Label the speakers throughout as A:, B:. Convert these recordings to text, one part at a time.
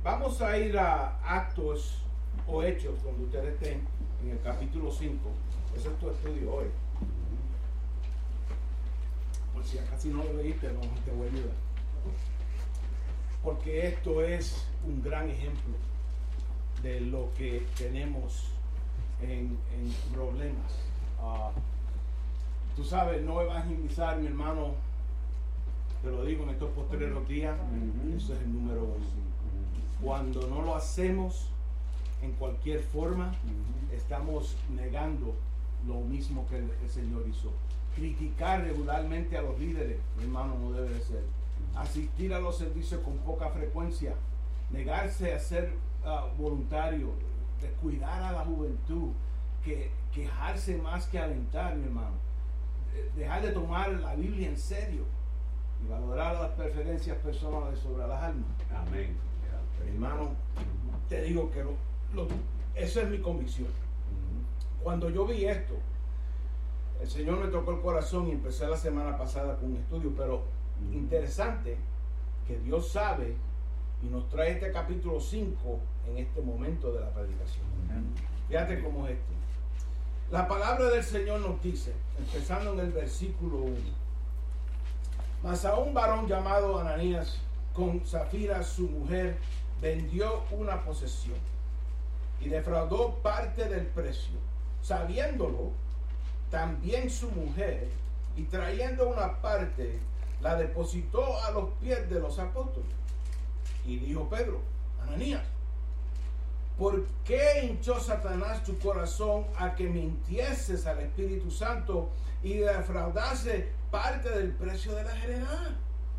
A: Vamos a ir a Actos o Hechos, cuando ustedes estén en el capítulo 5. Ese es tu estudio hoy. Por si acaso no lo leíste, no te voy a ayudar. Porque esto es un gran ejemplo de lo que tenemos en problemas. Tú sabes, no evangelizar, mi hermano, te lo digo en estos postreros días, eso es el número 1. Cuando no lo hacemos en cualquier forma, estamos negando lo mismo que el Señor hizo. Criticar regularmente a los líderes, mi hermano, no debe de ser. Asistir a los servicios con poca frecuencia, negarse a ser voluntario, descuidar a la juventud, quejarse más que alentar, mi hermano. Dejar de tomar la Biblia en serio y valorar las preferencias personales sobre las almas.
B: Amén.
A: Hermano, te digo que esa es mi convicción. Cuando yo vi esto, el Señor me tocó el corazón y empecé la semana pasada con un estudio, pero interesante que Dios sabe y nos trae este capítulo 5 en este momento de la predicación. Fíjate cómo es esto. La palabra del Señor nos dice, empezando en el versículo 1: Mas a un varón llamado Ananías, con Safira su mujer, vendió una posesión y defraudó parte del precio. Sabiéndolo también su mujer, y trayendo una parte, la depositó a los pies de los apóstoles. Y dijo Pedro: Ananías, ¿por qué hinchó Satanás tu corazón a que mintieses al Espíritu Santo y defraudase parte del precio de la heredad?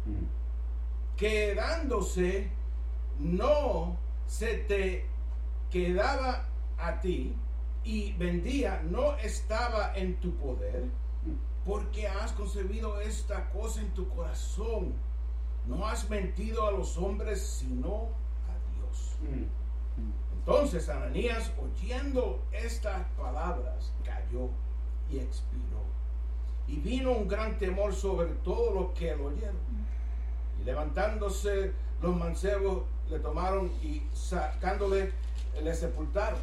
A: Quedándose, no se te quedaba a ti, y vendía, no estaba en tu poder, porque has concebido esta cosa en tu corazón. No has mentido a los hombres, sino a Dios. Entonces Ananías, oyendo estas palabras, cayó y expiró. Y vino un gran temor sobre todos los que lo oyeron. Y levantándose los mancebos, le tomaron y sacándole, le sepultaron.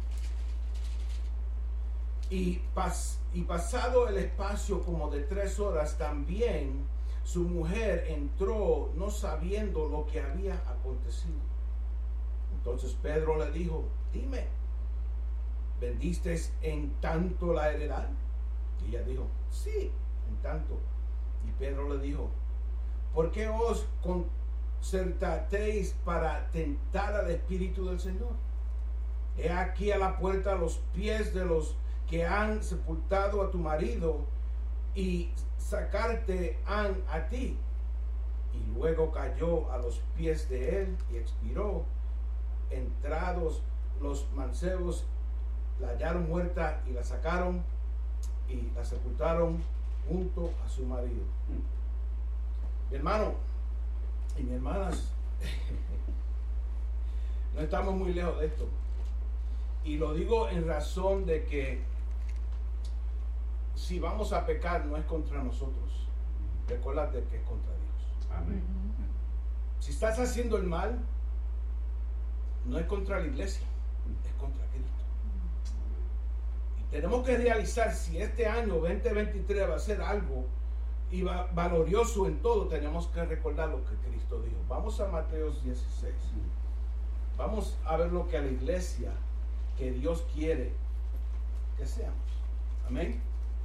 A: Y pasado el espacio como de 3 horas, también su mujer entró, no sabiendo lo que había acontecido. Entonces Pedro le dijo: Dime, ¿vendiste en tanto la heredad? Y ella dijo: Sí, en tanto. Y Pedro le dijo: ¿por qué os concertasteis para tentar al Espíritu del Señor? He aquí a la puerta los pies de los que han sepultado a tu marido, y sacarte han a ti. Y luego cayó a los pies de él y expiró. Entrados los mancebos, la hallaron muerta y la sacaron y la sepultaron junto a su marido. Mi hermano y mis hermanas, no estamos muy lejos de esto. Y lo digo en razón de que si vamos a pecar, no es contra nosotros. Recuérdate que es contra Dios.
B: Amén.
A: Si estás haciendo el mal, no es contra la iglesia, es contra Cristo. Y tenemos que realizar, si este año 2023 va a ser algo y valorioso en todo, tenemos que recordar lo que Cristo dijo. Vamos a Mateo 16. Vamos a ver lo que a la iglesia, que Dios quiere que seamos. Amén.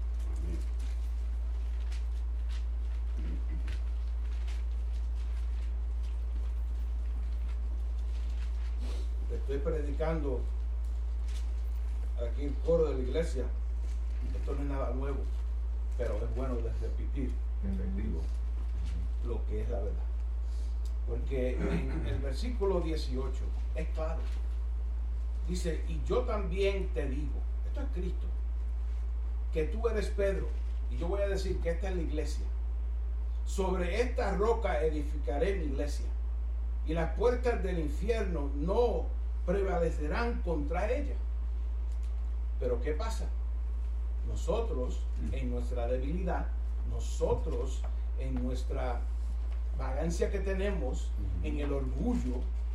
A: Estoy predicando aquí el coro de la iglesia. Esto no es nada nuevo, pero es bueno de repetir, efectivo, lo que es la verdad. Porque en el versículo 18 es claro. Dice: y yo también te digo, esto es Cristo, que tú eres Pedro, y yo voy a decir que esta es la iglesia. Sobre esta roca edificaré mi iglesia, y las puertas del infierno no prevalecerán contra ella. Pero ¿qué pasa? Nosotros, en nuestra debilidad, nosotros, en nuestra vagancia que tenemos, en el orgullo,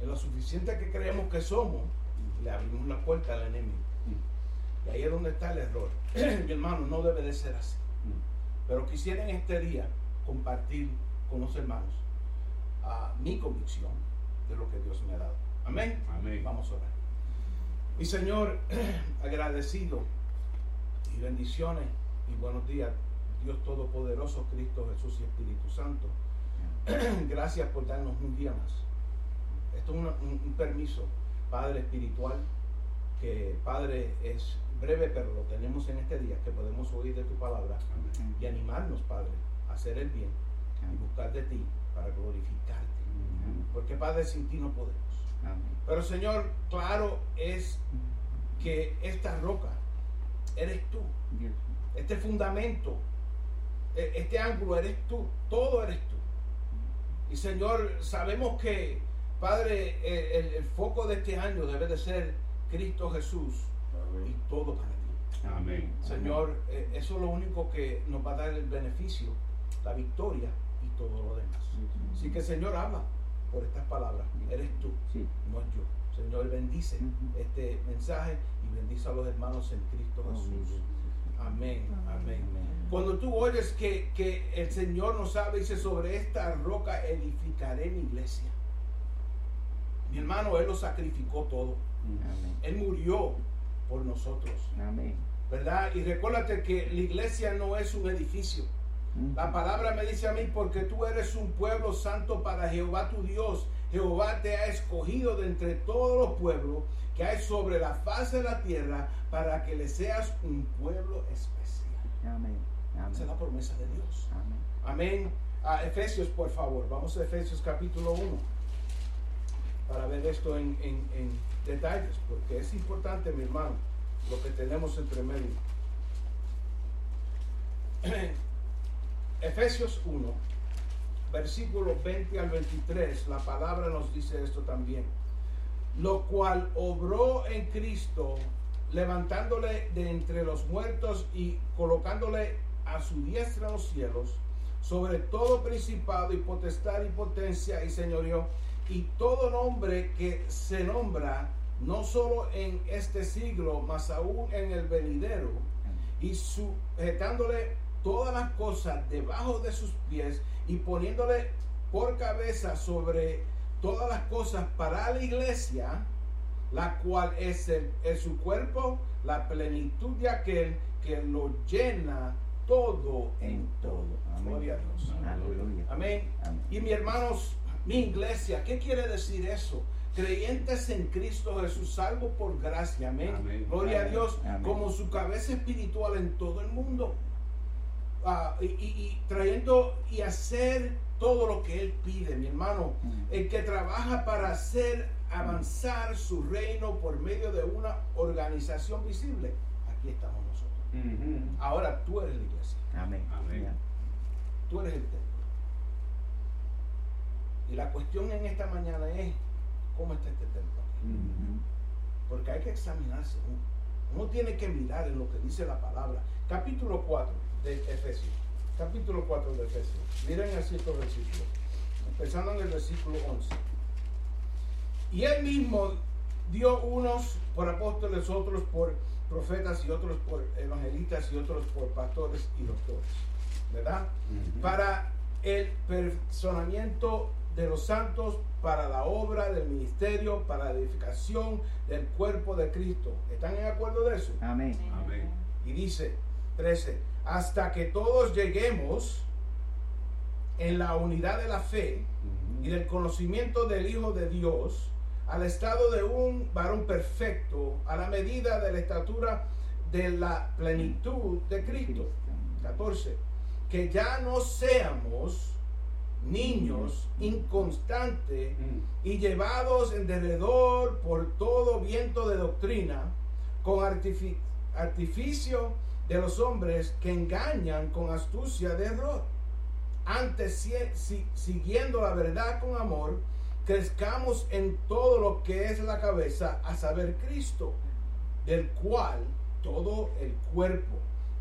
A: en lo suficiente que creemos que somos, le abrimos la puerta al enemigo. Y ahí es donde está el error. Mi hermano, no debe de ser así. Pero quisiera en este día compartir con los hermanos mi convicción de lo que Dios me ha dado. Amén.
B: Amén.
A: Vamos a orar. Mi Señor, agradecido y bendiciones y buenos días, Dios Todopoderoso, Cristo Jesús y Espíritu Santo. Gracias por darnos un día más. Esto es un permiso, Padre espiritual, que Padre es breve, pero lo tenemos en este día, que podemos oír de tu palabra. Amén. Y animarnos, Padre, a hacer el bien y buscar de ti para glorificarte. Amén. Porque Padre, sin ti no podemos. Amén. Pero Señor, claro es que esta roca eres tú. Dios. Este fundamento, este ángulo eres tú, todo eres tú. Y Señor, sabemos que, Padre, el foco de este año debe de ser Cristo Jesús. Amén. Y todo para ti.
B: Amén.
A: Señor, eso es lo único que nos va a dar el beneficio, la victoria y todo lo demás. Así que, Señor, habla por estas palabras. Eres tú, no es yo. Señor, bendice este mensaje y bendice a los hermanos en Cristo Jesús. Amén, amén. Cuando tú oyes que el Señor nos habla, dice, sobre esta roca edificaré mi iglesia. Mi hermano, Él lo sacrificó todo. Amén. Él murió por nosotros. Amén. ¿Verdad? Y recuérdate que la iglesia no es un edificio. La palabra me dice a mí, porque tú eres un pueblo santo para Jehová tu Dios. Jehová te ha escogido de entre todos los pueblos que hay sobre la faz de la tierra para que le seas un pueblo especial. Amén. Amén. Esa es la promesa de Dios. Amén. Amén. Efesios, por favor. Vamos a Efesios capítulo 1 para ver esto en detalles, porque es importante, mi hermano, lo que tenemos entre medio. Efesios 1, versículos 20 al 23, la palabra nos dice esto también. Lo cual obró en Cristo, levantándole de entre los muertos y colocándole a su diestra en los cielos, sobre todo principado y potestad y potencia y señorío, y todo nombre que se nombra, no solo en este siglo, mas aún en el venidero, y sujetándole todas las cosas debajo de sus pies y poniéndole por cabeza sobre todas las cosas para la iglesia, la cual es su cuerpo, la plenitud de aquel que lo llena todo en todo. Amén. Gloria a Dios. Amén. Amén. Amén. Y mis hermanos, mi iglesia, ¿qué quiere decir eso? Creyentes en Cristo Jesús, salvos por gracia. Amén. Amén. Gloria a Dios. Amén. Como su cabeza espiritual en todo el mundo. Y trayendo y hacer todo lo que Él pide, mi hermano. El que trabaja para hacer avanzar su reino por medio de una organización visible. Aquí estamos nosotros. Ahora tú eres la iglesia. Amén. Amén. Tú eres el templo. Y la cuestión en esta mañana es, ¿cómo está este templo? Porque hay que examinarse uno tiene que mirar en lo que dice la palabra. Capítulo 4 de Efesios. Capítulo 4 de Efesios. Miren el cierto versículo. Empezando en el versículo 11. Y Él mismo dio unos por apóstoles, otros por profetas y otros por evangelistas y otros por pastores y doctores. ¿Verdad? Para el perfeccionamiento de los santos, para la obra del ministerio, para la edificación del cuerpo de Cristo. ¿Están en acuerdo de eso? Amén. Amén. Y dice 13, hasta que todos lleguemos en la unidad de la fe y del conocimiento del Hijo de Dios, al estado de un varón perfecto, a la medida de la estatura de la plenitud de Cristo. 14, que ya no seamos niños inconstantes y llevados en derredor por todo viento de doctrina, con artificio de los hombres que engañan con astucia de error. Antes, siguiendo la verdad con amor, crezcamos en todo lo que es la cabeza, a saber Cristo, del cual todo el cuerpo,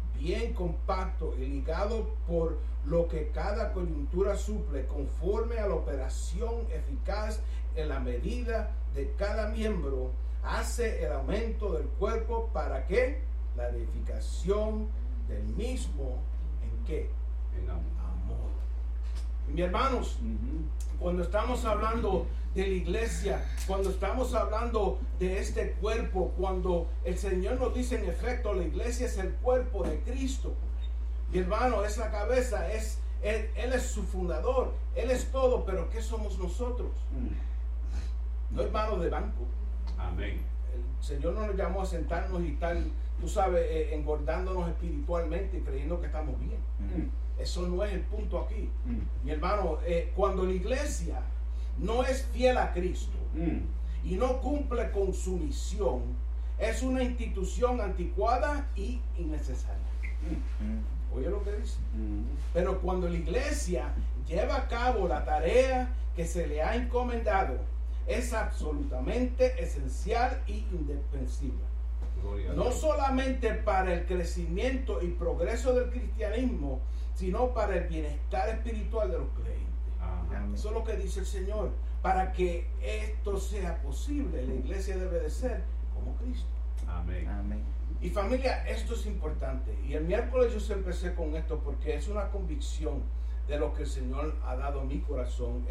A: bien compacto y ligado por lo que cada coyuntura suple, conforme a la operación eficaz en la medida de cada miembro, hace el aumento del cuerpo para que la edificación del mismo, ¿en qué?
B: En
A: Amor. Mis hermanos, cuando estamos hablando de la iglesia, cuando estamos hablando de este cuerpo, cuando el Señor nos dice en efecto, la iglesia es el cuerpo de Cristo. Mi hermano, es la cabeza, Él es su fundador, Él es todo, pero ¿qué somos nosotros? No hermanos de banco.
B: Amén.
A: El Señor no nos llamó a sentarnos y estar, tú sabes, engordándonos espiritualmente y creyendo que estamos bien. Eso no es el punto aquí. Mi hermano, cuando la iglesia no es fiel a Cristo y no cumple con su misión, es una institución anticuada y innecesaria. Oye lo que dice. Pero cuando la iglesia lleva a cabo la tarea que se le ha encomendado, es absolutamente esencial y indispensable. No solamente para el crecimiento y progreso del cristianismo, sino para el bienestar espiritual de los creyentes. Eso es lo que dice el Señor. Para que esto sea posible, la iglesia debe de ser como Cristo.
B: Amén.
C: Amén.
A: Y familia, esto es importante. Y el miércoles yo empecé con esto porque es una convicción de lo que el Señor ha dado a mi corazón.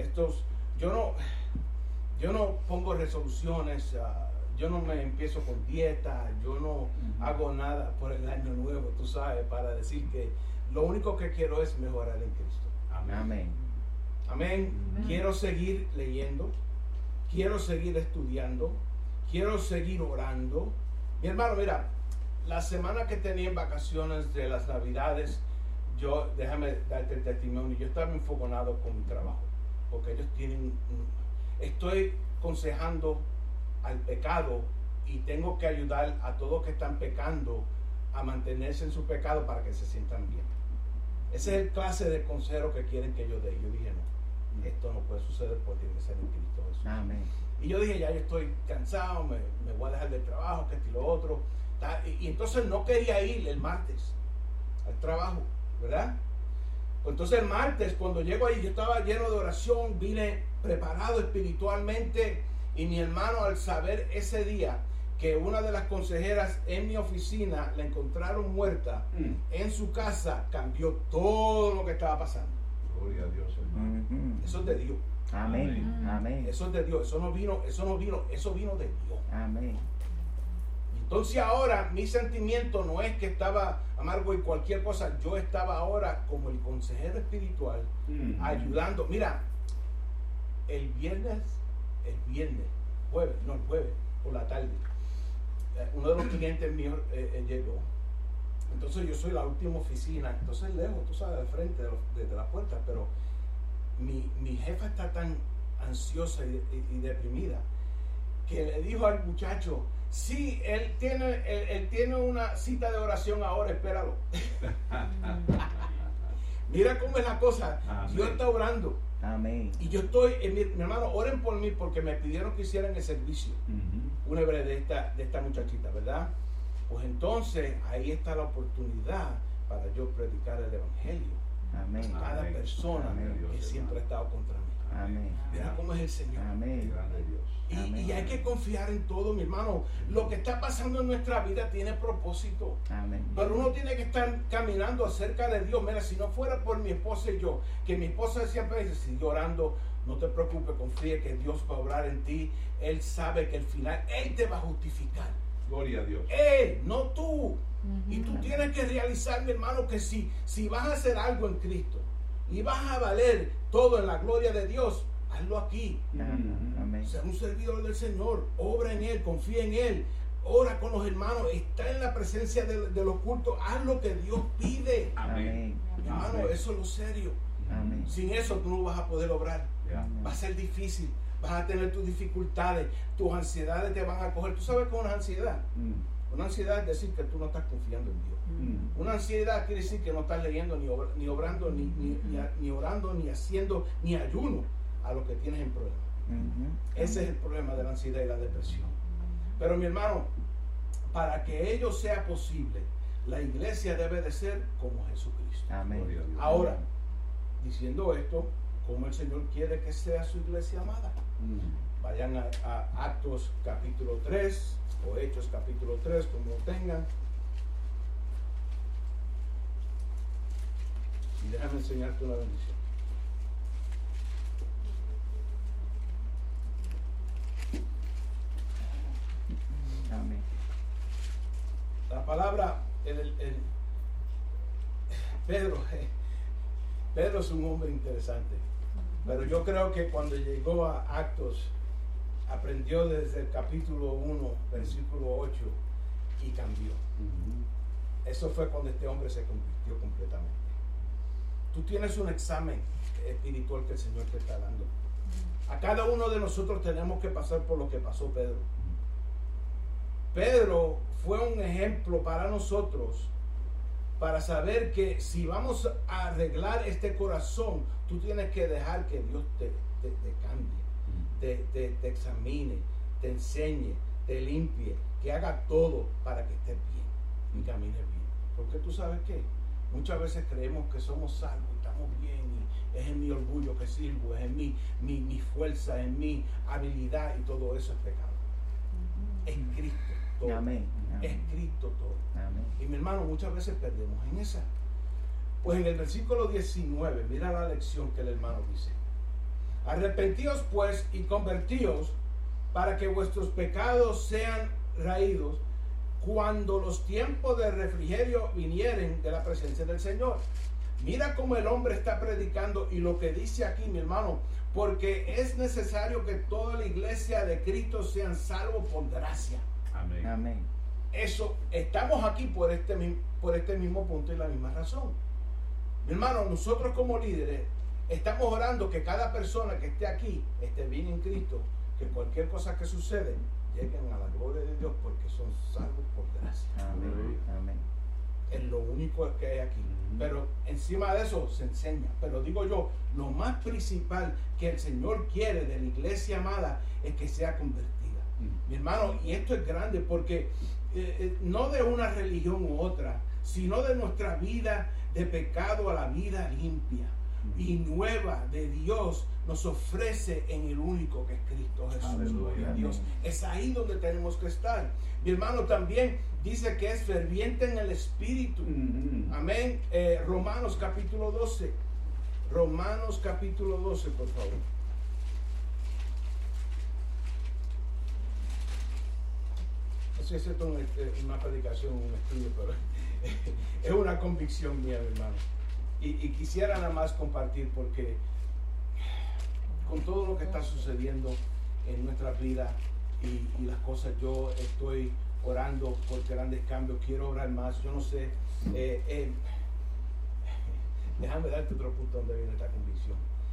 A: Yo no pongo resoluciones, yo no me empiezo con dieta, yo no hago nada por el año nuevo, tú sabes, para decir que lo único que quiero es mejorar en Cristo.
B: Amén.
C: Amén.
A: Amén. Quiero seguir leyendo, quiero seguir estudiando, quiero seguir orando. Mi hermano, mira, la semana que tenía en vacaciones de las Navidades, déjame darte el testimonio, yo estaba enfogonado con mi trabajo, porque ellos estoy aconsejando al pecado y tengo que ayudar a todos que están pecando a mantenerse en su pecado para que se sientan bien. Ese es el clase de consejero que quieren que yo dé. Yo dije, no, esto no puede suceder porque tiene que ser en Cristo Jesús.
C: Amén.
A: Y yo dije, ya yo estoy cansado, me voy a dejar del trabajo, que esto y lo otro. Y entonces no quería ir el martes al trabajo, ¿verdad? Entonces el martes, cuando llego ahí, yo estaba lleno de oración, vine preparado espiritualmente, y mi hermano, al saber ese día que una de las consejeras en mi oficina la encontraron muerta en su casa, cambió todo lo que estaba pasando.
B: Gloria a Dios, hermano.
A: Eso es de Dios.
C: Amén. Amén.
A: Eso es de Dios. Eso vino de Dios.
C: Amén.
A: Entonces ahora mi sentimiento no es que estaba amargo y cualquier cosa. Yo estaba ahora como el consejero espiritual ayudando. Mira, el jueves por la tarde, uno de los clientes míos llegó. Entonces yo soy la última oficina, entonces lejos, tú sabes, al frente de la puerta, pero mi jefa está tan ansiosa y deprimida que le dijo al muchacho, sí, él tiene una cita de oración ahora, espéralo. Mira cómo es la cosa.
B: Amén.
A: Dios está orando.
C: Amén.
A: Y yo estoy, mi hermano, oren por mí porque me pidieron que hicieran el servicio fúnebre de esta muchachita, ¿verdad? Pues entonces ahí está la oportunidad para yo predicar el evangelio
C: Amén.
A: a cada persona
C: Amén.
A: que siempre ha estado contra mí.
C: Amén.
A: Mira cómo es el Señor.
C: Amén.
B: Grande Dios.
A: Y hay que confiar en todo, mi hermano. Lo que está pasando en nuestra vida tiene propósito.
C: Amén.
A: Pero uno tiene que estar caminando acerca de Dios. Mira, si no fuera por mi esposa y yo, que mi esposa siempre dice, sigue orando, no te preocupes, confíe que Dios va a obrar en ti. Él sabe que al final Él te va a justificar.
B: Gloria a Dios.
A: Él, no tú. Y tú tienes que realizar, mi hermano, que si vas a hacer algo en Cristo y vas a valer todo en la gloria de Dios, hazlo aquí.
C: Amén.
A: Sea un servidor del Señor, obra en Él, confía en Él, ora con los hermanos, está en la presencia de los cultos, haz lo que Dios pide.
B: Amén.
A: Mi hermano,
B: Amén.
A: eso es lo serio.
C: Amén.
A: Sin eso tú no vas a poder obrar.
B: Ya.
A: Va a ser difícil, vas a tener tus dificultades, tus ansiedades te van a coger. ¿Tú sabes qué es una ansiedad? Una ansiedad es decir que tú no estás confiando en Dios. Una ansiedad quiere decir que no estás leyendo, ni obrando, ni orando, ni haciendo, ni ayuno a lo que tienes en problema. Ese es el problema de la ansiedad y la depresión. Pero mi hermano, para que ello sea posible, La iglesia debe de ser como Jesucristo.
C: Amén.
B: Gloria a Dios.
A: Ahora, diciendo esto, ¿cómo el Señor quiere que sea su iglesia amada? Vayan a Actos capítulo 3 o Hechos capítulo 3, como lo tengan. Y déjame enseñarte una bendición.
C: Amén.
A: La palabra, Pedro es un hombre interesante, pero yo creo que cuando llegó a Actos, aprendió desde el capítulo 1, versículo 8, y cambió. Eso fue cuando este hombre se convirtió completamente. Tú tienes un examen espiritual que el Señor te está dando. A cada uno de nosotros tenemos que pasar por lo que pasó Pedro. Pedro fue un ejemplo para nosotros, para saber que si vamos a arreglar este corazón, tú tienes que dejar que Dios te cambie, te examine, te enseñe, te limpie, que haga todo para que estés bien y camines bien. Porque tú sabes qué, muchas veces creemos que somos salvos y estamos bien, y es en mi orgullo que sirvo, es en mi fuerza, en mi habilidad, y todo eso es pecado. Es Cristo todo.
C: Amén.
A: Es Cristo todo.
C: Amén.
A: Y mi hermano, muchas veces perdemos en esa. Pues en el versículo 19, mira la lección que el hermano dice: arrepentíos pues y convertíos, para que vuestros pecados sean raídos, cuando los tiempos de refrigerio vinieren de la presencia del Señor. Mira cómo el hombre está predicando, y lo que dice aquí, mi hermano, porque es necesario que toda la iglesia de Cristo sean salvos por gracia.
B: Amén.
C: Amén.
A: Eso, estamos aquí por este mismo punto y la misma razón. Mi hermano, nosotros como líderes estamos orando que cada persona que esté aquí esté bien en Cristo, que cualquier cosa que sucede lleguen a la gloria de Dios, porque son salvos por gracia.
C: Amén. Amén.
A: Es lo único que hay aquí. Pero encima de eso se enseña. Pero digo yo, lo más principal que el Señor quiere de la iglesia amada es que sea convertida. Mi hermano, y esto es grande, porque no de una religión u otra, sino de nuestra vida de pecado a la vida limpia y nueva de Dios nos ofrece en el único que es Cristo Jesús.
B: Aleluya.
A: Dios. Es ahí donde tenemos que estar. Mi hermano, también dice que es ferviente en el Espíritu. Amén. Romanos capítulo 12. Romanos capítulo 12, por favor. No sé si esto es una predicación, un estudio, pero es una convicción mía, mi hermano. Y quisiera nada más compartir, porque con todo lo que está sucediendo en nuestra vida y las cosas, yo estoy orando por grandes cambios. Quiero orar más. Yo no sé. Déjame darte otro punto donde viene esta convicción.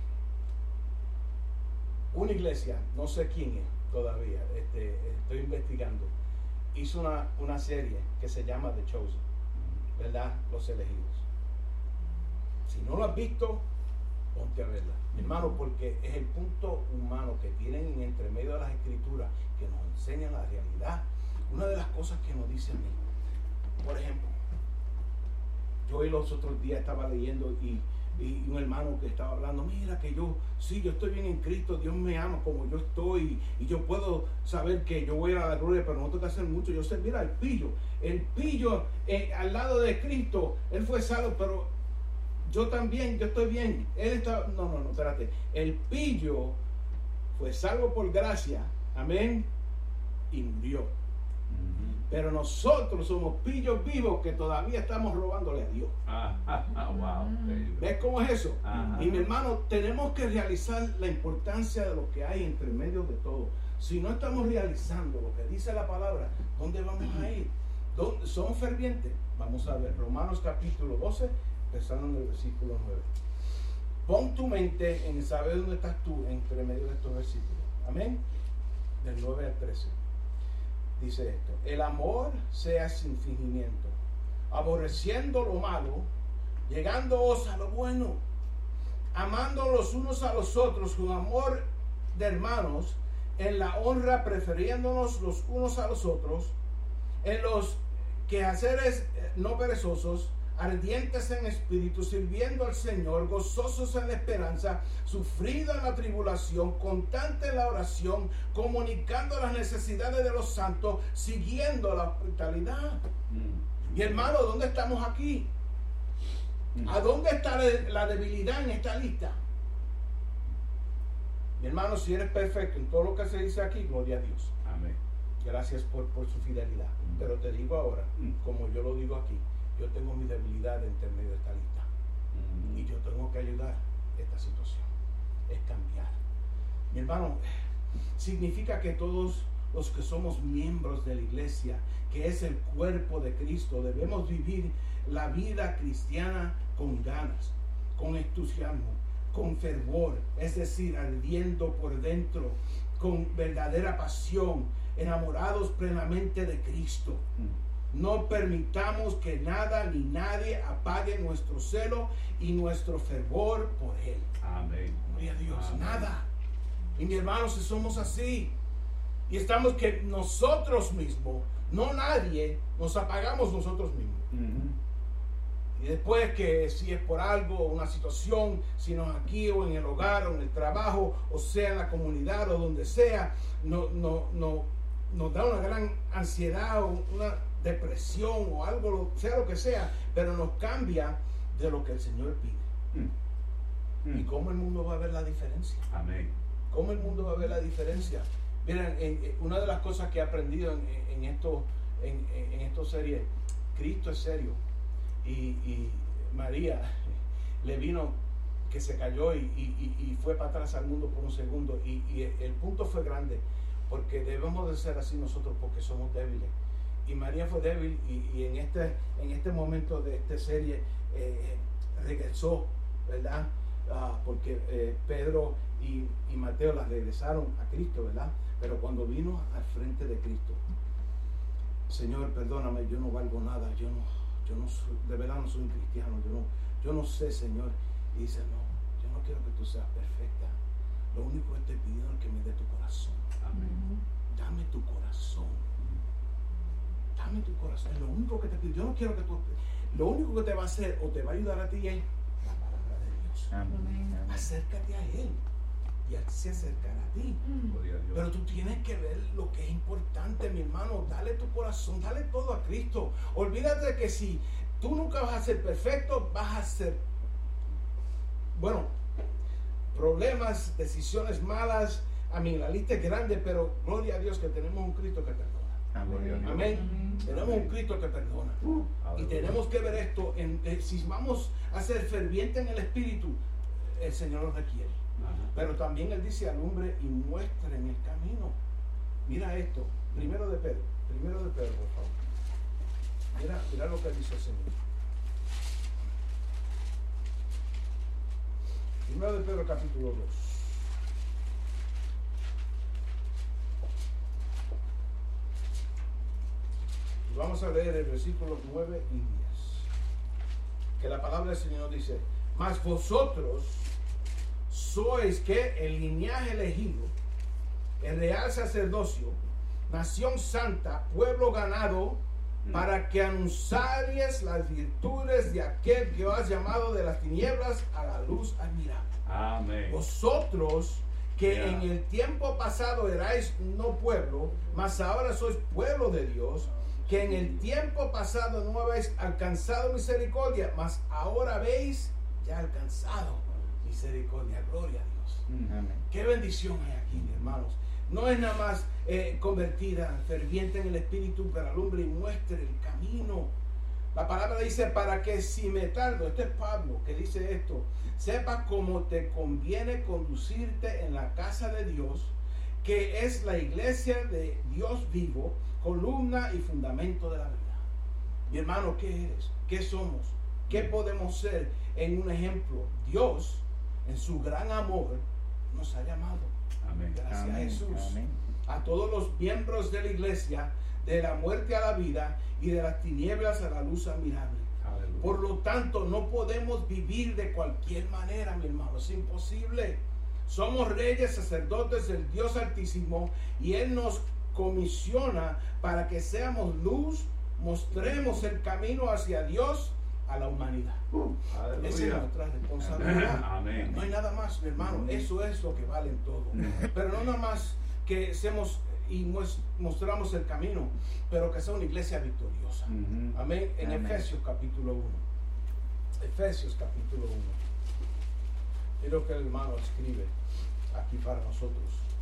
A: Una iglesia, no sé quién es todavía, estoy investigando, hizo una serie que se llama The Chosen, ¿verdad? Los elegidos. Si no lo has visto, ponte a verla, mi hermano, porque es el punto humano que tienen en entre medio de las escrituras que nos enseñan la realidad. Una de las cosas que nos dice a mí, por ejemplo, yo los otros días estaba leyendo y un hermano que estaba hablando, mira que yo estoy bien en Cristo, Dios me ama como yo estoy, y yo puedo saber que yo voy a la gloria, pero no tengo que hacer mucho. Yo sé, mira, el pillo al lado de Cristo, él fue salvo, pero yo también, yo estoy bien. Él está, no, espérate. El pillo fue salvo por gracia, amén, y murió. Pero nosotros somos pillos vivos que todavía estamos robándole a Dios.
B: Wow.
A: ¿Ves cómo es eso?
B: Ajá.
A: Y mi hermano, tenemos que realizar la importancia de lo que hay entre medio de todo. Si no estamos realizando lo que dice la palabra, ¿dónde vamos a ir? ¿Somos fervientes? Vamos a ver Romanos capítulo 12, empezando en el versículo 9. Pon tu mente en saber dónde estás tú entre medio de estos versículos. Amén. Del 9 al 13. Dice esto: el amor sea sin fingimiento, aborreciendo lo malo, llegándoos a lo bueno, amando los unos a los otros con amor de hermanos, en la honra prefiriéndonos los unos a los otros, en los quehaceres no perezosos, ardientes en espíritu, sirviendo al Señor, gozosos en la esperanza, sufrido en la tribulación, constante en la oración, comunicando las necesidades de los santos, siguiendo la hospitalidad. Y hermano, ¿dónde estamos aquí? ¿A dónde está la debilidad en esta lista? Mi hermano, si eres perfecto en todo lo que se dice aquí, gloria a Dios.
B: Amén.
A: Gracias por su fidelidad. Pero te digo ahora, como yo lo digo aquí, yo tengo mi debilidad entre medio de esta lista. Y yo tengo que ayudar esta situación. Es cambiar. Mi hermano, significa que todos los que somos miembros de la iglesia, que es el cuerpo de Cristo, debemos vivir la vida cristiana con ganas, con entusiasmo, con fervor, es decir, ardiendo por dentro, con verdadera pasión, enamorados plenamente de Cristo. No permitamos que nada ni nadie apague nuestro celo y nuestro fervor por Él.
B: Amén.
A: Gloria a Dios.
B: Amén.
A: Nada. Y mi hermano, si somos así y estamos que nosotros mismos, no nadie, nos apagamos nosotros mismos. Y después que si es por algo, una situación, si no es aquí o en el hogar o en el trabajo, o sea en la comunidad o donde sea, nos da una gran ansiedad o una depresión o algo, sea lo que sea, pero nos cambia de lo que el Señor pide. ¿Y cómo el mundo va a ver la diferencia?
B: Amén.
A: ¿Cómo el mundo va a ver la diferencia? Miren, una de las cosas que he aprendido en estos series, Cristo es serio. Y María le vino que se cayó y fue para atrás al mundo por un segundo. Y el punto fue grande, porque debemos de ser así nosotros, porque somos débiles. Y María fue débil y en este momento de esta serie regresó, ¿verdad? Porque Pedro y Mateo la regresaron a Cristo, ¿verdad? Pero cuando vino al frente de Cristo, Señor, perdóname, yo no valgo nada, yo no soy, de verdad no soy un cristiano, yo no sé, Señor. Y dice, no, yo no quiero que tú seas perfecta, lo único que estoy pidiendo es que me dé tu corazón.
B: Amén.
A: Dame tu corazón. Dame tu corazón. Es lo único que te pido. Yo no quiero que tú. Lo único que te va a hacer o te va a ayudar a ti es la palabra de Dios.
C: Amén.
A: Acércate a Él y Él se acercará a ti.
B: Gloria a Dios.
A: Pero tú tienes que ver lo que es importante, mi hermano. Dale tu corazón, dale todo a Cristo. Olvídate de que si tú nunca vas a ser perfecto, vas a ser, bueno, problemas, decisiones malas. A mí la lista es grande, pero gloria a Dios que tenemos un Cristo que perdona.
B: Gloria a Dios.
A: Amén. Tenemos un Cristo que perdona. Y tenemos que ver esto. Si vamos a ser fervientes en el Espíritu, el Señor lo requiere. Pero también Él dice, alumbre y muestre en el camino. Mira esto. Primero de Pedro, por favor. Mira lo que dice el Señor. Primero de Pedro, capítulo 2. Vamos a leer el versículo 9 y 10. Que la palabra del Señor dice, mas vosotros sois que el linaje elegido, el real sacerdocio, nación santa, pueblo ganado, para que anunciaries las virtudes de aquel que os ha llamado de las tinieblas a la luz admirable.
B: Amén.
A: Vosotros que en el tiempo pasado erais no pueblo, mas ahora sois pueblo de Dios, que en el tiempo pasado no habéis alcanzado misericordia, mas ahora habéis ya alcanzado misericordia. Gloria a Dios.
C: Amén.
A: Qué bendición hay aquí, mis hermanos. No es nada más convertida, ferviente en el Espíritu, pero alumbre y muestre el camino. La palabra dice, para que si me tardo, este es Pablo que dice esto, sepas cómo te conviene conducirte en la casa de Dios, que es la iglesia de Dios vivo, columna y fundamento de la verdad. Mi hermano, ¿qué eres? ¿Qué somos? ¿Qué podemos ser en un ejemplo? Dios, en su gran amor, nos ha llamado.
B: Amén.
A: Gracias
C: Amén.
A: a Jesús.
C: Amén.
A: A todos los miembros de la iglesia, de la muerte a la vida y de las tinieblas a la luz admirable.
B: Aleluya.
A: Por lo tanto, no podemos vivir de cualquier manera, mi hermano. Es imposible. Somos reyes, sacerdotes del Dios Altísimo, y Él nos comisiona para que seamos luz mostremos el camino hacia Dios a la humanidad. Esa es
B: Aleluya.
A: nuestra responsabilidad.
B: Amén.
A: No hay nada más, mi hermano. Eso es lo que vale en todo. Pero no nada más que hacemos y mostramos el camino, pero que sea una iglesia victoriosa. Amén. En
C: Amén.
A: Efesios capítulo 1. Efesios capítulo 1. Quiero que el hermano escribe aquí para nosotros.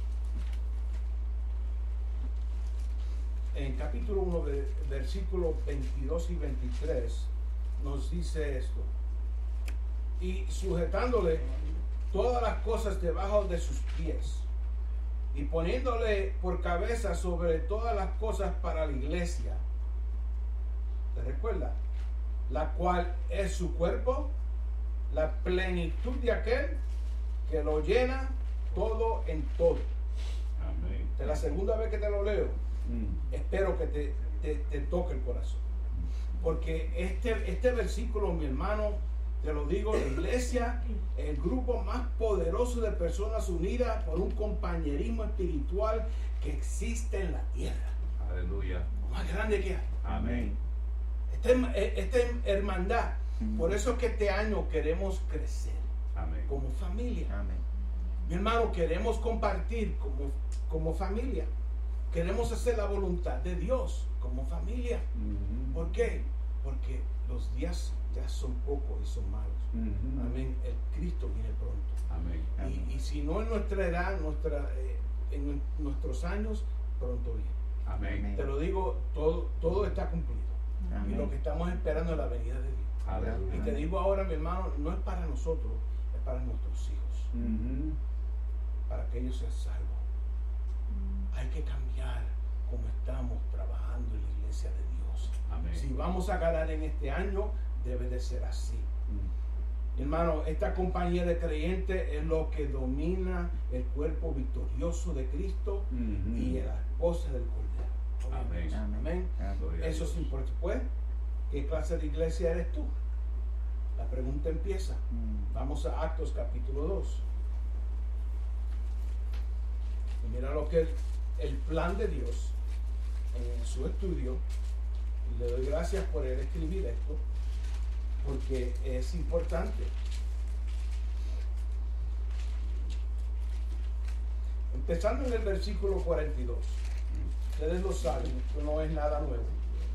A: En capítulo 1, versículos 22 y 23, nos dice esto: y sujetándole todas las cosas debajo de sus pies, y poniéndole por cabeza sobre todas las cosas para la iglesia. ¿Te recuerda? La cual es su cuerpo, la plenitud de aquel que lo llena todo en todo.
B: Amén.
A: Es la segunda vez que te lo leo. Espero que te toque el corazón. Porque este versículo, mi hermano, te lo digo, la iglesia, el grupo más poderoso de personas unidas por un compañerismo espiritual que existe en la tierra.
B: Aleluya.
A: Lo más grande que hay.
B: Amén.
A: Esta hermandad. Por eso es que este año queremos crecer
B: Amén.
A: como familia.
C: Amén.
A: Mi hermano, queremos compartir como familia. Queremos hacer la voluntad de Dios como familia. ¿Por qué? Porque los días ya son pocos y son malos. Amén. El Cristo viene pronto.
B: Amén.
A: Y si no en nuestra edad, en nuestros años, pronto viene.
B: Amén.
A: Te lo digo, todo está cumplido. Y lo que estamos esperando es la venida de Dios. Y
B: Aleluya.
A: te digo ahora, mi hermano, no es para nosotros, es para nuestros hijos, para que ellos sean salvos. Hay que cambiar como estamos trabajando en la iglesia de Dios.
B: Amén.
A: Si vamos a ganar en este año, debe de ser así. Hermano, esta compañía de creyentes es lo que domina el cuerpo victorioso de Cristo y la esposa del Cordero.
B: Amén.
A: Amén.
B: Gloria a
A: Eso es
B: Dios.
A: importante. Pues, ¿qué clase de iglesia eres tú? La pregunta empieza. Vamos a Actos capítulo 2. Y mira lo que el plan de Dios en su estudio. Y le doy gracias por él escribir esto, porque es importante. Empezando en el versículo 42. Ustedes lo saben, esto no es nada nuevo.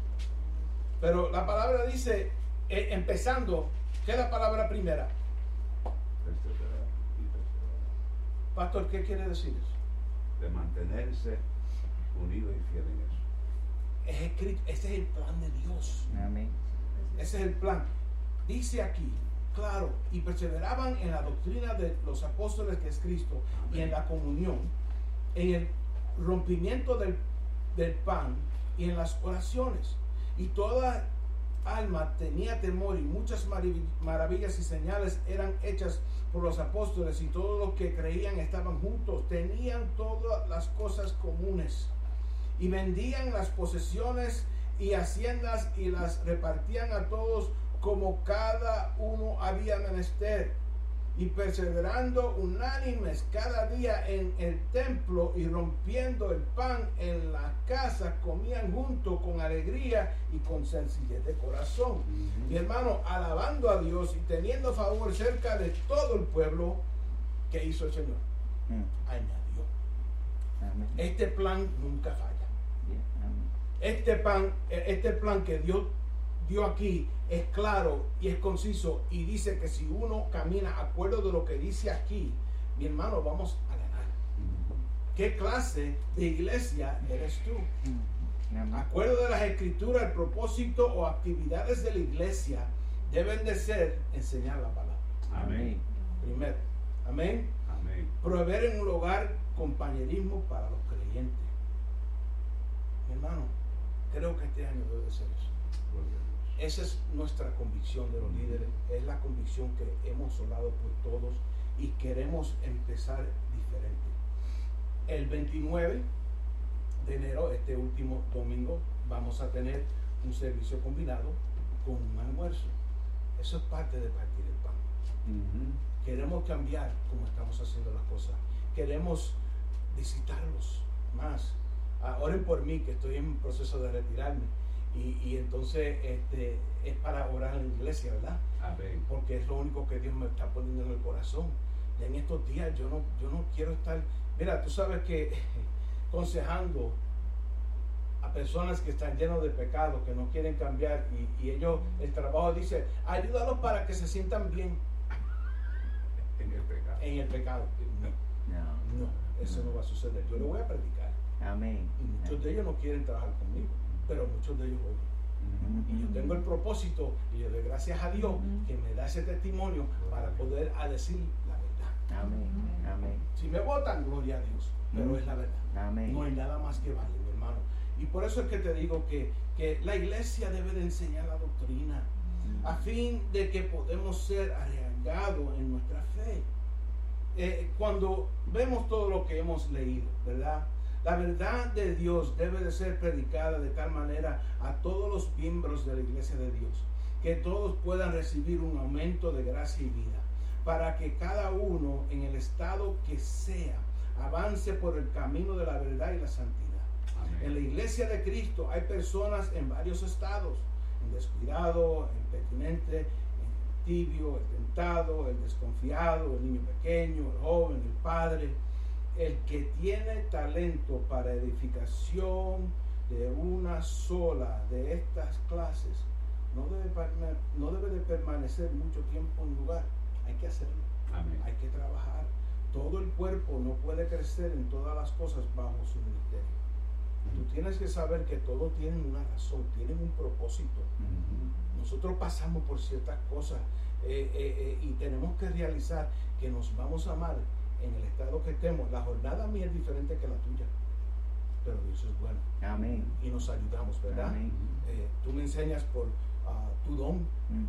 A: Pero la palabra dice, empezando, ¿qué es la palabra primera?
B: Perseverar y perseverar.
A: Pastor, ¿qué quiere decir eso?
B: De mantenerse unido y fiel en eso.
A: Es escrito, ese es el plan de Dios.
C: Amén.
A: Ese es el plan. Dice aquí, claro, y perseveraban en la doctrina de los apóstoles que es Cristo, y en la comunión, en el rompimiento del pan y en las oraciones. Y toda alma tenía temor, y muchas maravillas y señales eran hechas por los apóstoles, y todos los que creían estaban juntos, tenían todas las cosas comunes, y vendían las posesiones y haciendas y las repartían a todos como cada uno había menester, y perseverando unánimes cada día en el templo y rompiendo el pan en las casas, comían juntos con alegría y con sencillez de corazón. Mi hermano, alabando a Dios y teniendo favor cerca de todo el pueblo. ¿Qué hizo el Señor? Añadió.
C: Amén.
A: Este plan nunca falla.
C: Bien. Amén.
A: Este plan que Dios dio aquí es claro y es conciso, y dice que si uno camina de acuerdo de lo que dice aquí, mi hermano, vamos a ganar. ¿Qué clase de iglesia eres tú?
C: Amén.
A: Acuerdo de las escrituras, el propósito o actividades de la iglesia deben de ser enseñar la palabra.
B: Amén.
A: Primero, amén.
B: Amén.
A: Proveer en un hogar compañerismo para los creyentes. Mi hermano, creo que este año debe ser eso.
B: Gloria a Dios.
A: Esa es nuestra convicción de los líderes, es la convicción que hemos orado por todos y queremos empezar diferente. El 29 de enero, este último domingo, vamos a tener un servicio combinado con un almuerzo. Eso es parte de partir el pan. Queremos cambiar como estamos haciendo las cosas. Queremos visitarlos más. Oren por mí, que estoy en proceso de retirarme. y entonces es para orar en la iglesia, ¿verdad?
B: Amén.
A: Porque es lo único que Dios me está poniendo en el corazón. Y en estos días yo no quiero estar, mira, tú sabes que aconsejando a personas que están llenos de pecado, que no quieren cambiar, y ellos, el trabajo dice, ayúdalos para que se sientan bien
B: En el pecado.
A: en el pecado. No, eso no va a suceder. Yo le voy a predicar.
C: Amén.
A: Y muchos de ellos no quieren trabajar conmigo, pero muchos de ellos oyen. Y yo tengo el propósito, y yo doy gracias a Dios que me da ese testimonio para poder decir la verdad.
C: Amén. Amén.
A: Si me votan, gloria a Dios, pero es la verdad.
C: Amén.
A: No hay nada más que vale, mi hermano. Y por eso es que te digo que la iglesia debe de enseñar la doctrina, a fin de que podemos ser arraigados en nuestra fe. Cuando vemos todo lo que hemos leído, ¿verdad? La verdad de Dios debe de ser predicada de tal manera a todos los miembros de la iglesia de Dios, que todos puedan recibir un aumento de gracia y vida, para que cada uno en el estado que sea avance por el camino de la verdad y la santidad.
B: Amén.
A: En la iglesia de Cristo hay personas en varios estados: el descuidado, el impertinente, el tibio, el tentado, el desconfiado, el niño pequeño, el joven, el padre. El que tiene talento para edificación de una sola de estas clases no debe de permanecer mucho tiempo en lugar. Hay que hacerlo.
B: Amén.
A: Hay que trabajar. Todo el cuerpo no puede crecer en todas las cosas bajo su ministerio. Tú tienes que saber que todos tienen una razón, tienen un propósito. Nosotros pasamos por ciertas cosas y tenemos que realizar que nos vamos a amar en el estado que estemos. La jornada mía es diferente que la tuya, pero Dios es bueno.
C: Amén.
A: Y nos ayudamos, ¿verdad?
C: Amén.
A: Tú me enseñas por tu don,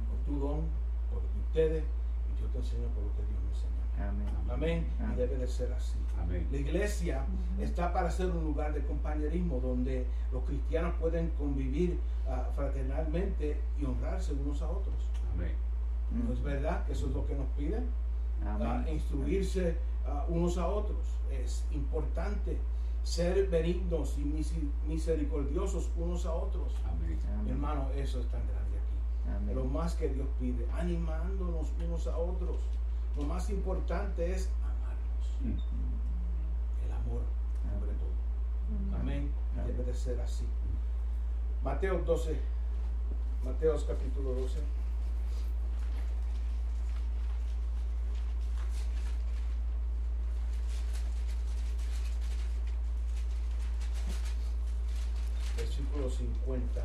A: por ustedes, y yo te enseño por lo que Dios me enseña.
C: Amén.
A: Amén.
C: Amén.
A: Y debe de ser así.
B: Amén.
A: La iglesia está para ser un lugar de compañerismo donde los cristianos pueden convivir fraternalmente y honrarse unos a otros.
B: Amén.
A: ¿No es verdad que eso es lo que nos piden?
C: Amén.
A: Instruirse unos a otros. Es importante ser benignos y misericordiosos unos a otros.
B: Amén.
C: Amén.
A: Hermano, eso es tan grande aquí.
C: Amén.
A: Lo más que Dios pide, animándonos unos a otros. Lo más importante es amarnos. El amor sobre todo. Amén.
C: Amén.
A: Debe de ser así. Mateo 12. Mateos capítulo 12. Versículo 50.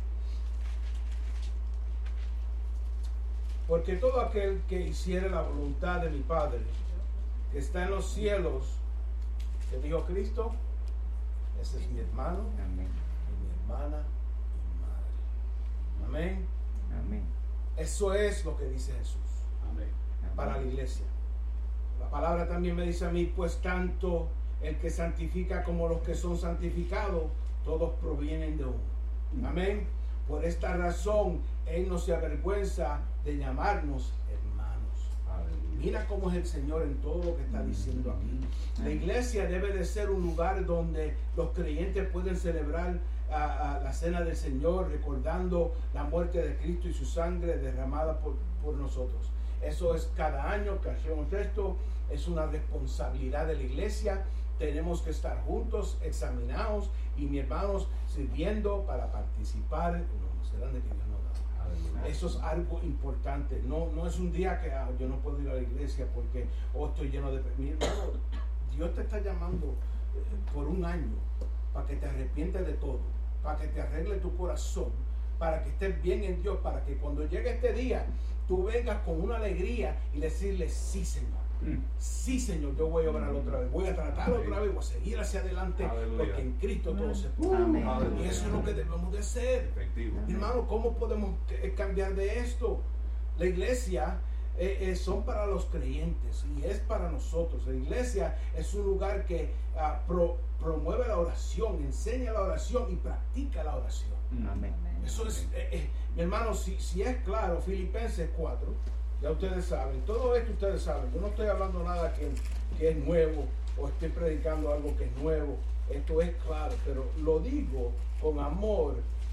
A: Porque todo aquel que hiciere la voluntad de mi Padre, que está en los cielos, que dijo Cristo, ese es mi hermano,
C: Amén.
A: y mi hermana, y mi madre. Amén.
C: Amén.
A: Eso es lo que dice Jesús
B: Amén.
A: para la iglesia. La palabra también me dice a mí, pues tanto el que santifica como los que son santificados, todos provienen de uno. Amén. Por esta razón, Él no se avergüenza de llamarnos hermanos.
B: Aleluya.
A: Mira cómo es el Señor en todo lo que está diciendo aquí. La iglesia debe de ser un lugar donde los creyentes pueden celebrar la cena del Señor, recordando la muerte de Cristo y su sangre derramada por nosotros. Eso es cada año que hacemos esto. Es una responsabilidad de la iglesia. Tenemos que estar juntos, examinados y mis hermanos sirviendo para participar en lo más grande que Dios nos da.
B: Aleluya.
A: Eso es algo importante. No es un día que yo no puedo ir a la iglesia porque estoy lleno de... Mi hermano, Dios te está llamando por un año para que te arrepientes de todo, para que te arregle tu corazón, para que estés bien en Dios, para que cuando llegue este día tú vengas con una alegría y decirle, sí Señor, sí Señor, yo voy a orar otra vez, voy a tratarlo otra vez, voy a seguir hacia adelante,
B: Aleluya.
A: porque en Cristo todo se puede.
C: Amén.
A: Y eso es lo que debemos de hacer.
B: Efectivo.
C: Amén.
A: Hermano, ¿cómo podemos cambiar de esto? La iglesia son para los creyentes y es para nosotros. La iglesia es un lugar que promueve la oración, enseña la oración y practica la oración.
C: Amén.
A: Eso es, mi hermano, si es claro, Filipenses 4, ya ustedes saben, todo esto ustedes saben. Yo no estoy hablando nada que es nuevo o estoy predicando algo que es nuevo. Esto es claro, pero lo digo con amor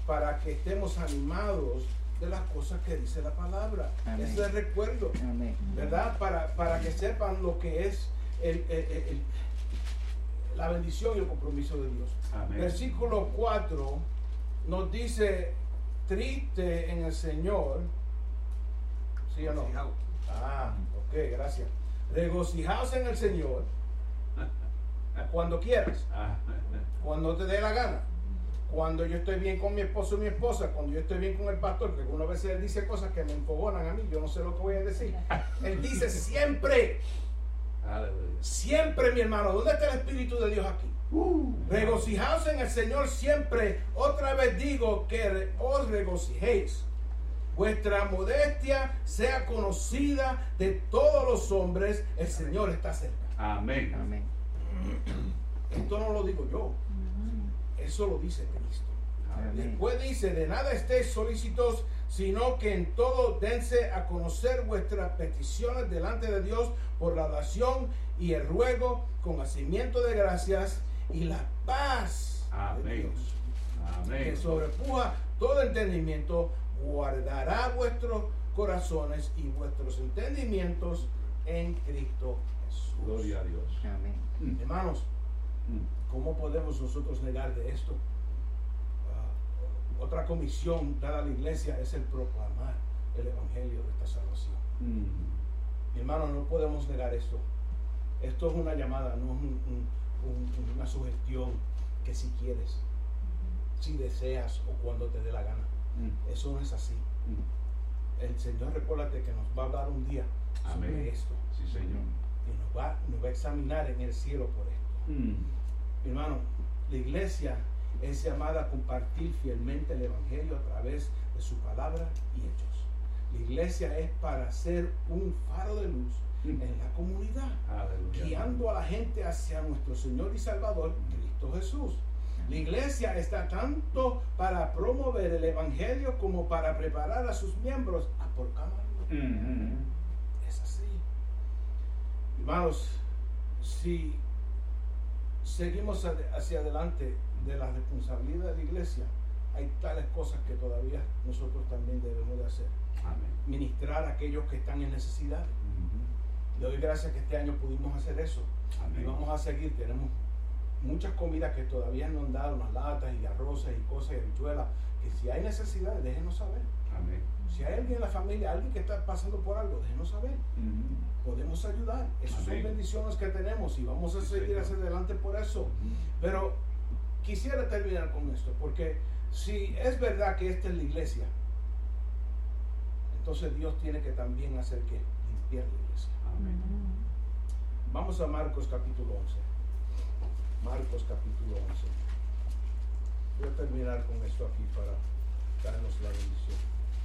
A: para que estemos animados de las cosas que dice la palabra.
C: Amén.
A: Ese es el recuerdo,
C: Amén.
A: ¿verdad? Para que sepan lo que es la bendición y el compromiso de Dios.
B: Amén.
A: Versículo 4 nos dice: triste en el Señor. ¿Sí o no? Ok, gracias. Regocijaos en el Señor cuando quieras, cuando te dé la gana. Cuando yo estoy bien con mi esposo y mi esposa, cuando yo estoy bien con el pastor, que algunas veces él dice cosas que me enfogonan a mí, yo no sé lo que voy a decir. Él dice siempre, siempre, mi hermano. ¿Dónde está el Espíritu de Dios aquí? Regocijaos en el Señor siempre. Otra vez digo que os regocijéis. Vuestra modestia sea conocida de todos los hombres. El Señor está cerca.
B: Amén.
C: Amén.
A: Esto no lo digo yo. Eso lo dice Cristo.
C: Amén.
A: Después dice: de nada estéis solícitos, sino que en todo dense a conocer vuestras peticiones delante de Dios por la oración y el ruego con hacimiento de gracias, y la paz de
B: Amén.
A: Dios,
B: Amén.
A: que sobrepuja todo entendimiento, guardará vuestros corazones y vuestros entendimientos en Cristo Jesús.
B: Gloria a Dios.
C: Amén.
A: Hermanos, ¿cómo podemos nosotros negar de esto? Otra comisión dada a la iglesia es el proclamar el evangelio de esta salvación. Mi hermano, no podemos negar esto. Esto es una llamada, no es una sugestión que si quieres, si deseas o cuando te dé la gana. Eso no es así. El Señor, recuérdate que nos va a hablar un día sobre
B: Amén.
A: esto,
B: Sí, Señor.
A: y nos va a examinar en el cielo por esto. Mi hermano, la iglesia es llamada a compartir fielmente el evangelio a través de su palabra y hechos. La iglesia es para ser un faro de luz en la comunidad,
B: Aleluya.
A: guiando a la gente hacia nuestro Señor y Salvador, Cristo Jesús. La iglesia está tanto para promover el evangelio como para preparar a sus miembros a proclamarlo. Es así. Hermanos, si seguimos hacia adelante de la responsabilidad de la iglesia, hay tales cosas que todavía nosotros también debemos de hacer.
B: Amén.
A: Ministrar a aquellos que están en necesidad. Le doy gracias que este año pudimos hacer eso.
B: Amén.
A: Y vamos a seguir. Tenemos muchas comidas que todavía no han dado, unas latas y arroces y cosas y habichuelas, que si hay necesidad, déjenos saber.
B: Amén.
A: Si hay alguien en la familia, alguien que está pasando por algo, déjenos saber. Podemos ayudar. Esas son
B: Amén.
A: bendiciones que tenemos y vamos a
B: Sí,
A: seguir
B: Señor.
A: hacia adelante por eso. Pero quisiera terminar con esto, porque si es verdad que esta es la iglesia, entonces Dios tiene que también hacer que limpiar la iglesia.
B: Amén.
A: Vamos a Marcos capítulo 11. Marcos capítulo 11. Voy a terminar con esto aquí para darnos la bendición.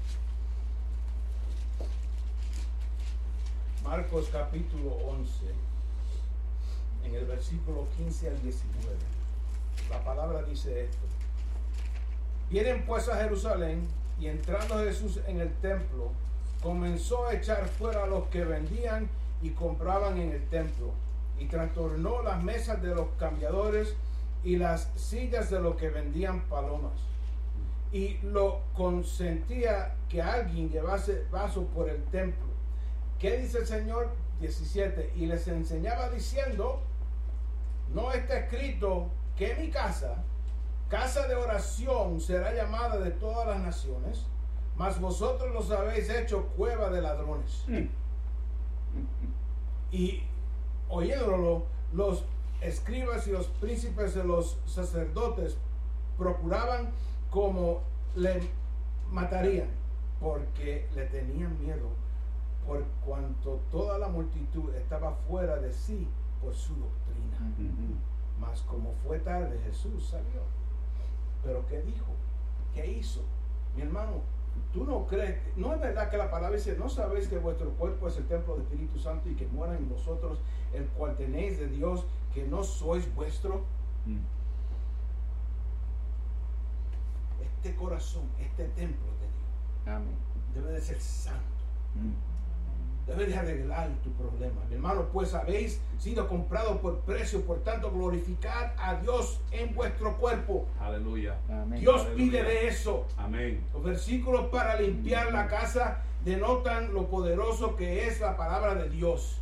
A: Marcos capítulo 11, en el versículo 15 al 19. La palabra dice esto: vienen pues a Jerusalén, y entrando Jesús en el templo, comenzó a echar fuera a los que vendían y compraban en el templo, y trastornó las mesas de los cambiadores y las sillas de los que vendían palomas, y lo consentía que alguien llevase vaso por el templo. ¿Qué dice el Señor? 17. Y les enseñaba diciendo: no está escrito que mi casa, casa de oración, será llamada de todas las naciones, mas vosotros los habéis hecho cueva de ladrones. Y oyéndolo, los escribas y los príncipes de los sacerdotes procuraban como le matarían, porque le tenían miedo, por cuanto toda la multitud estaba fuera de sí por su doctrina. Mas como fue tarde, Jesús salió. ¿Pero qué dijo? ¿Qué hizo? Mi hermano, tú no crees, no es verdad que la palabra dice: ¿no sabéis que vuestro cuerpo es el templo del Espíritu Santo y que mora en vosotros, el cual tenéis de Dios, que no sois vuestro? Este corazón, este templo de Dios,
C: Amén.
A: debe de ser santo. debe de arreglar tu problema. Mi hermano, pues habéis sido comprados por precio, por tanto glorificad a Dios en vuestro cuerpo.
B: Aleluya.
C: Amén.
A: Dios
B: Aleluya.
A: pide de eso.
B: Amén.
A: Los versículos para limpiar la casa denotan lo poderoso que es la palabra de Dios.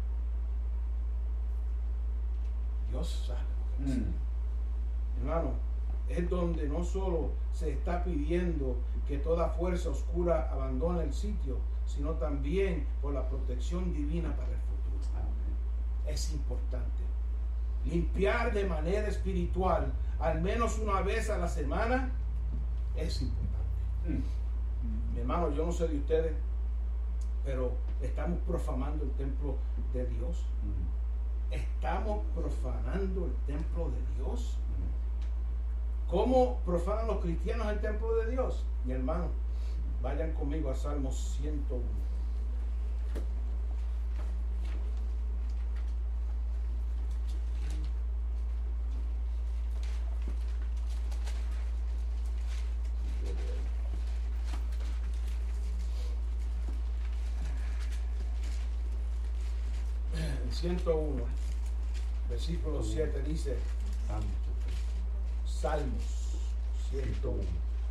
A: Dios sabe lo que hace. Hermano, es donde no solo se está pidiendo que toda fuerza oscura abandone el sitio, sino también por la protección divina para el futuro.
B: Amén.
A: Es importante limpiar de manera espiritual al menos una vez a la semana. Es importante. Mi hermano, yo no sé de ustedes, pero estamos profanando el templo de Dios. Estamos profanando el templo de Dios. ¿Cómo profanan los cristianos el templo de Dios? Mi hermano, vayan conmigo a Salmos 101. En 101, versículo 7 dice, Salmos 101.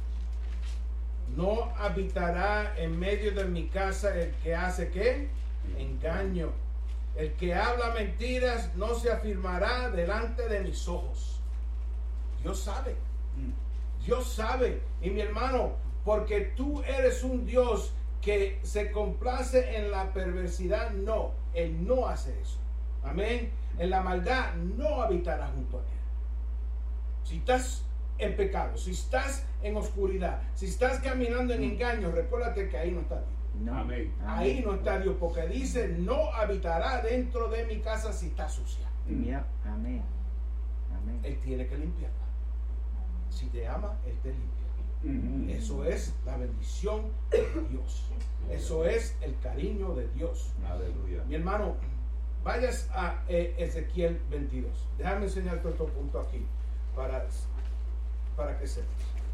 A: No habitará en medio de mi casa el que hace ¿qué? Engaño. El que habla mentiras no se afirmará delante de mis ojos. Dios sabe. Dios sabe. Y mi hermano, porque tú eres un Dios que se complace en la perversidad, no. Él no hace eso. Amén. En la maldad no habitará junto a él. Si estás en pecado, si estás en oscuridad, si estás caminando en engaño, recuérdate que ahí no está Dios.
C: No.
B: Amén.
A: Ahí no está Dios, porque dice, no habitará dentro de mi casa si está sucia.
C: Yep. Amén. Amén.
A: Él tiene que limpiarla. Si te ama, Él te limpia. Eso es la bendición de Dios. Eso es el cariño de Dios.
B: Aleluya.
A: Mi hermano, vayas a Ezequiel 22. Déjame enseñarte otro punto aquí para que sepas.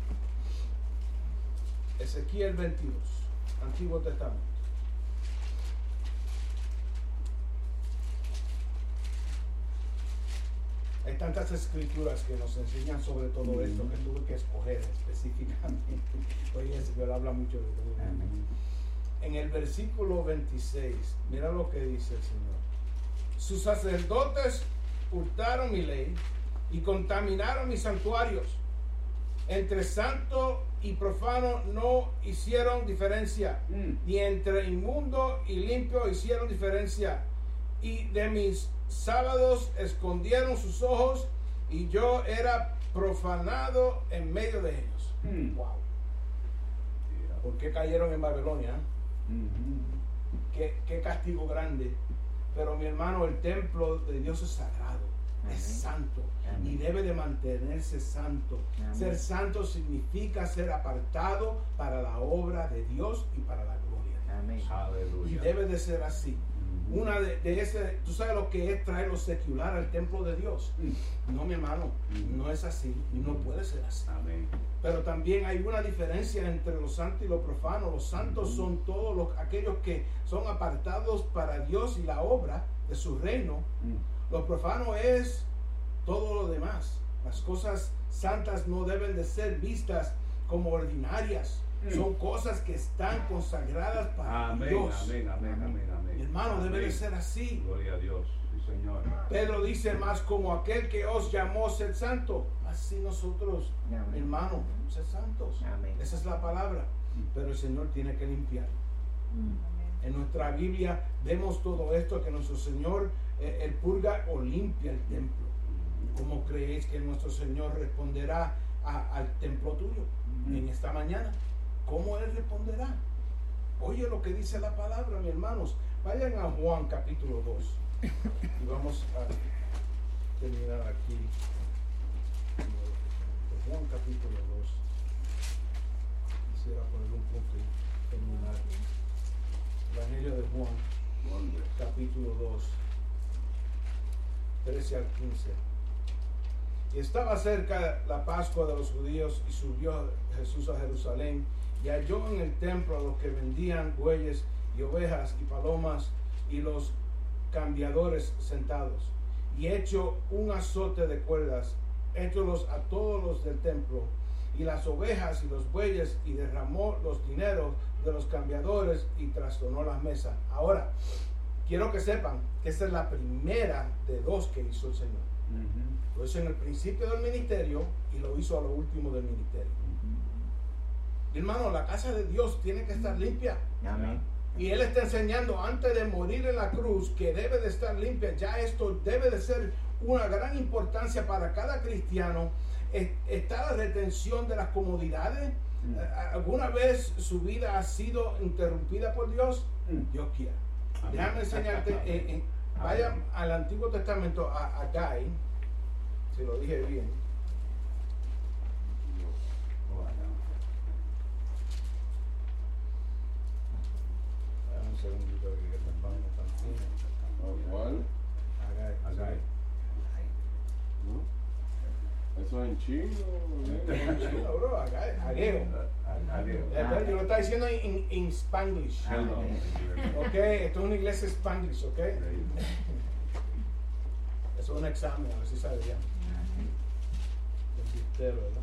A: Ezequiel 22, Antiguo Testamento. Hay tantas escrituras que nos enseñan sobre todo esto que tuve que escoger específicamente. Oye, el Señor habla mucho de todo.
C: Amén.
A: En el versículo 26, mira lo que dice el Señor. Sus sacerdotes hurtaron mi ley y contaminaron mis santuarios. Entre santo y profano no hicieron diferencia, ni entre inmundo y limpio hicieron diferencia. Y de mis sábados escondieron sus ojos, y yo era profanado en medio de ellos. Wow. ¿Por qué cayeron en Babilonia? Qué castigo grande. Pero mi hermano, el templo de Dios es sagrado, es santo, y debe de mantenerse santo. Ser santo significa ser apartado para la obra de Dios y para la gloria.
C: Amén.
B: Aleluya.
A: Y debe de ser así. Una de ese, tú sabes lo que es traer lo secular al templo de Dios. No, mi hermano, no es así y no puede ser así.
B: Amén.
A: Pero también hay una diferencia entre lo santo y lo profano. Los santos son todos aquellos que son apartados para Dios y la obra de su reino. Lo profano es todo lo demás. Las cosas santas no deben de ser vistas como ordinarias. Son cosas que están consagradas para Dios.
B: Amén, amén, amén, amén.
A: Mi hermano, debe de ser así.
B: Gloria a Dios, sí, Señor.
A: Pedro dice más, como aquel que os llamó ser santo, así nosotros,
C: Amén.
A: hermano, ser santos.
C: Amén.
A: Esa es la palabra. Pero el Señor tiene que limpiar. En nuestra Biblia vemos todo esto, que nuestro Señor, Él purga o limpia el templo. ¿Cómo creéis que nuestro Señor responderá al templo tuyo en esta mañana? ¿Cómo Él responderá? Oye lo que dice la palabra, mis hermanos. Vayan a Juan capítulo 2 y vamos a terminar aquí. Juan capítulo 2. Quisiera poner un punto y terminar. Evangelio de Juan capítulo 2, 13 al 15. Y estaba cerca la Pascua de los judíos, y subió Jesús a Jerusalén, y halló en el templo a los que vendían bueyes y ovejas y palomas y los cambiadores sentados. Y hecho un azote de cuerdas, hécholos a todos los del templo, y las ovejas y los bueyes, y derramó los dineros de los cambiadores y trastornó las mesas. Ahora, quiero que sepan que esta es la primera de dos que hizo el Señor. Lo hizo en el principio del ministerio y lo hizo a lo último del ministerio. Hermano, la casa de Dios tiene que estar limpia.
C: Amén.
A: Y Él está enseñando antes de morir en la cruz que debe de estar limpia. Ya esto debe de ser una gran importancia para cada cristiano. Está la retención de las comodidades. ¿Alguna vez su vida ha sido interrumpida por Dios? Dios quiera. Déjame enseñarte. Vaya al Antiguo Testamento a Gai, si lo dije bien. Un segundito que está pagando tantino.
D: ¿Cuál?
A: Agai.
D: ¿No? ¿Eso es en chino?
A: No, bro, Ageo. Yo lo estaba diciendo en Spanglish.
B: Hello.
A: Ok, esto es una iglesia Spanglish, ok. Eso es un examen, a ver si sabía. ¿Verdad?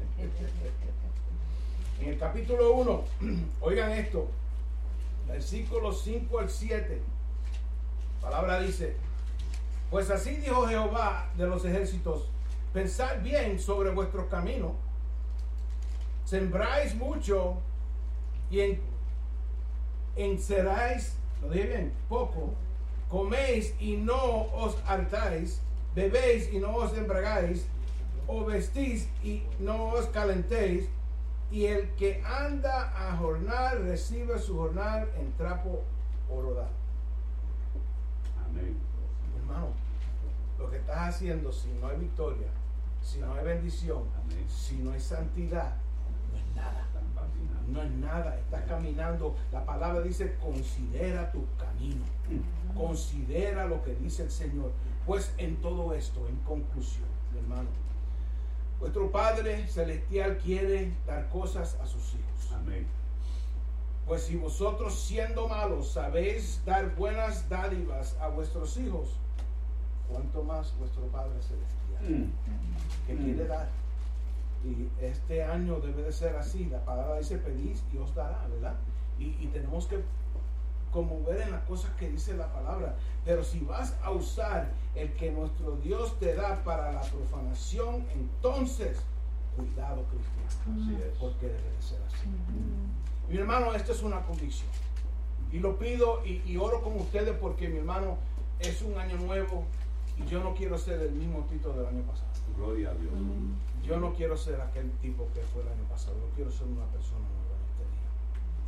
A: En el capítulo 1, oigan esto, versículos 5 al 7, la palabra dice: pues así dijo Jehová de los ejércitos, pensad bien sobre vuestros caminos, sembráis mucho y enceráis, lo dije bien, poco, coméis y no os hartáis, bebéis y no os embriagáis, o vestís y no os calentéis, y el que anda a jornal recibe su jornal en trapo o rodar.
B: Amén.
A: Hermano, lo que estás haciendo, si no hay victoria, si no hay bendición,
B: Amén.
A: si no hay santidad, no es nada. No es nada, estás caminando. La palabra dice: considera tu camino, considera lo que dice el Señor. Pues en todo esto, en conclusión, mi hermano, vuestro Padre Celestial quiere dar cosas a sus hijos.
B: Amén.
A: Pues si vosotros, siendo malos, sabéis dar buenas dádivas a vuestros hijos, cuánto más vuestro Padre Celestial, que quiere dar. Y este año debe de ser así. La palabra dice: pedís y os dará, ¿verdad? Y tenemos que conmover en las cosas que dice la palabra. Pero si vas a usar el que nuestro Dios te da para la profanación, entonces cuidado, cristiano.
B: Así es.
A: Porque debe de ser así. Mi hermano, esta es una convicción. Y lo pido y oro con ustedes, porque, mi hermano, es un año nuevo y yo no quiero ser el mismo Tito del año pasado.
B: Gloria a Dios.
A: Yo no quiero ser aquel tipo que fue el año pasado. Yo quiero ser una persona nueva.